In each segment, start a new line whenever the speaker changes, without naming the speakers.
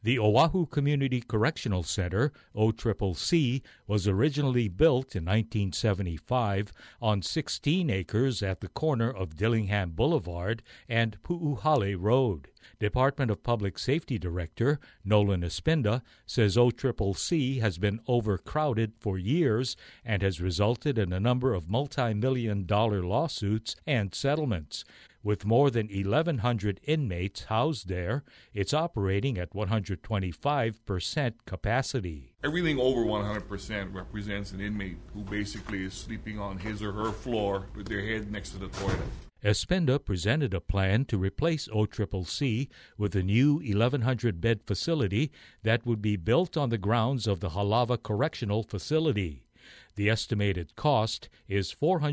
The Oahu Community Correctional Center, OCCC, was originally built in 1975 on 16 acres at the corner of Dillingham Boulevard and Pu'uhale Road. Department of Public Safety Director Nolan Espinda says OCCC has been overcrowded for years and has resulted in a number of multi-million-dollar lawsuits and settlements. With more than 1,100 inmates housed there, it's operating at 125% capacity.
Everything over 100% represents an inmate who basically is sleeping on his or her floor with their head next to the toilet.
Espinda presented a plan to replace OCCC with a new 1,100-bed facility that would be built on the grounds of the Halawa Correctional Facility. The estimated cost is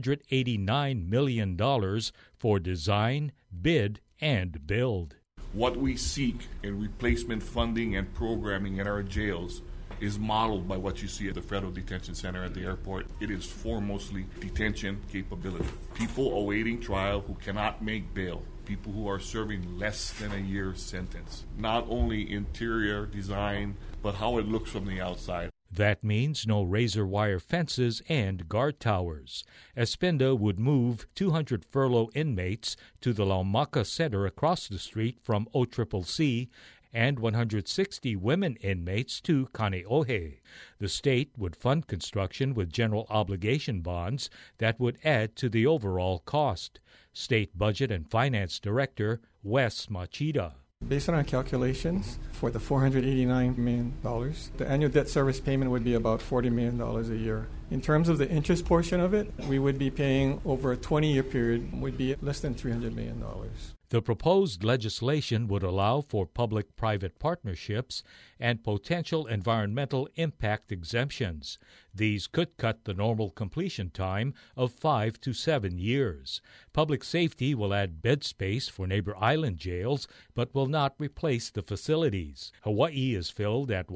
$489 million for design, bid, and build.
What we seek in replacement funding and programming in our jails is modeled by what you see at the Federal Detention Center at the airport. It is foremostly detention capability. People awaiting trial who cannot make bail. People who are serving less than a year's sentence. Not only interior design, but how it looks from the outside.
That means no razor wire fences and guard towers. Espinda would move 200 furlough inmates to the Laumaka Center across the street from OCCC and 160 women inmates to Kaneohe. The state would fund construction with general obligation bonds that would add to the overall cost. State Budget and Finance Director Wes Machida.
Based on our calculations, for the $489 million, the annual debt service payment would be about $40 million a year. In terms of the interest portion of it, we would be paying over a 20-year period, would be less than $300 million.
The proposed legislation would allow for public-private partnerships and potential environmental impact exemptions. These could cut the normal completion time of 5 to 7 years. Public safety will add bed space for neighbor island jails, but will not replace the facilities. Hawaii is filled at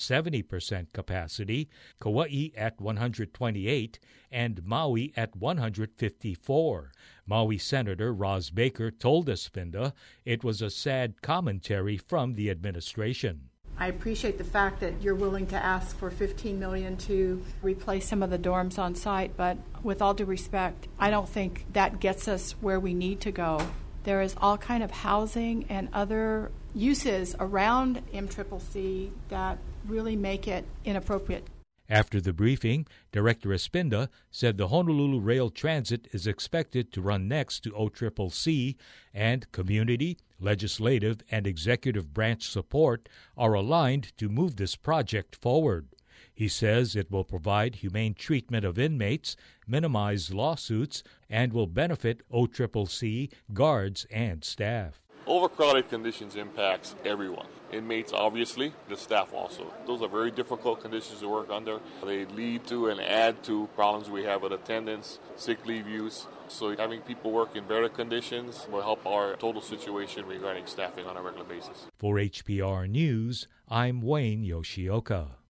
170% capacity, Kauai at 128%, and Maui at 154%. Maui Senator Roz Baker told Espinda it was a sad commentary from the administration.
I appreciate the fact that you're willing to ask for $15 million to replace some of the dorms on site, but with all due respect, I don't think that gets us where we need to go. There is all kind of housing and other uses around MCCC that really make it inappropriate.
After the briefing, Director Espinda said the Honolulu Rail Transit is expected to run next to OCCC, and community, legislative, and executive branch support are aligned to move this project forward. He says it will provide humane treatment of inmates, minimize lawsuits, and will benefit OCCC, guards, and staff.
Overcrowded conditions impacts everyone. Inmates, obviously, the staff also. Those are very difficult conditions to work under. They lead to and add to problems we have with attendance, sick leave use. So having people work in better conditions will help our total situation regarding staffing on a regular basis.
For HPR News, I'm Wayne Yoshioka.